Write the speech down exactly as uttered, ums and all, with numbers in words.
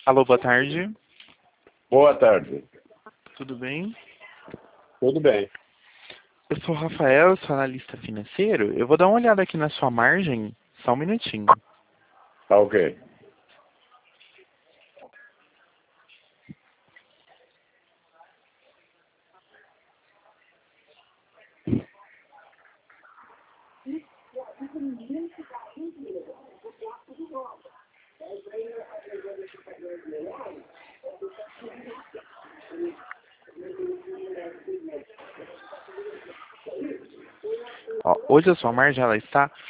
Alô, boa tarde. Boa tarde. Tudo bem? Tudo bem. Eu sou o Rafael, sou analista financeiro. Eu vou dar uma olhada aqui na sua margem, só um minutinho. Tá ok. Ó, hoje a sua margem ela está